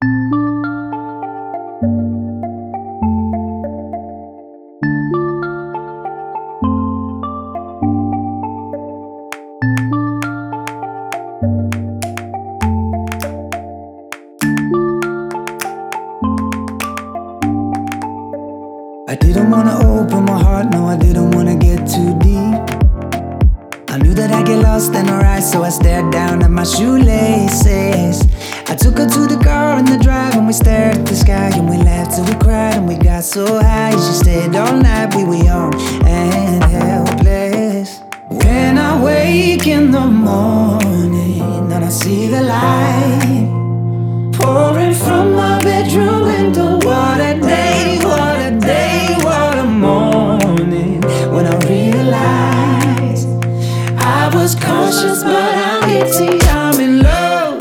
I didn't wanna open my heart, no, I didn't wanna get too deep. I knew that I'd get lost in her eyes, so I stared down at my shoelaces. I took her to the car in the drive, and we stared at the sky, and we laughed till we cried, and we got so high. She stayed all night, we were young and helpless. When I wake in the morning, and I see the light pouring from my bedroom window, what a day, what a day, what a morning. When I realized I was conscious, but I'm guilty, I'm in love.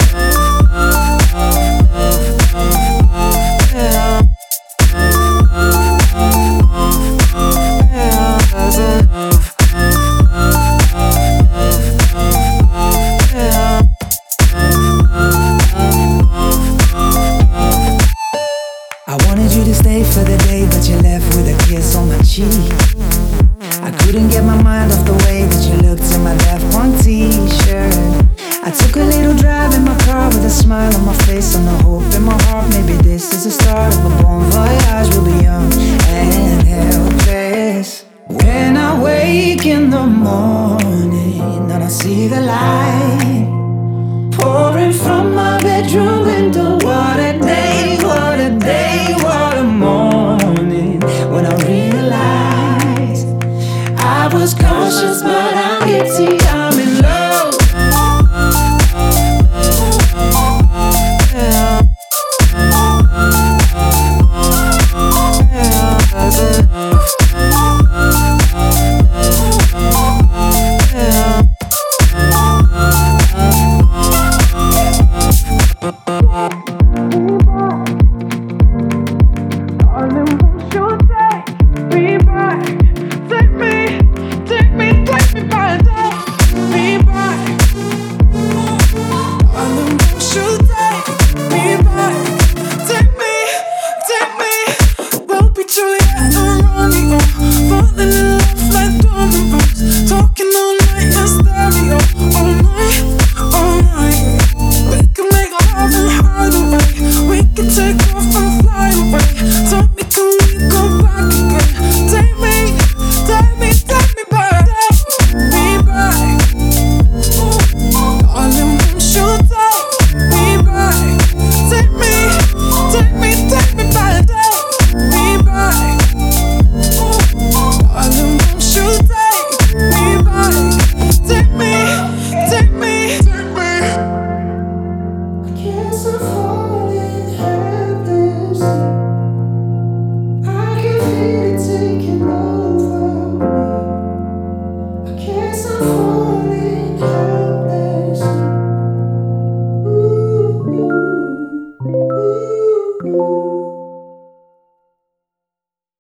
I wanted you to stay for the day, but you left with a kiss on my cheek. I couldn't get my mind off the way that you looked in my Daft Punk t-shirt. I took a little drive in my car with a smile on my face and a hope in my heart. Maybe this is the start of a bon voyage. We'll be young and helpless. When I wake in the morning and I see the light pouring from my bedroom window, what a day, what a day, what a morning. When I realized I was conscious, but I'm guilty, I'm in love.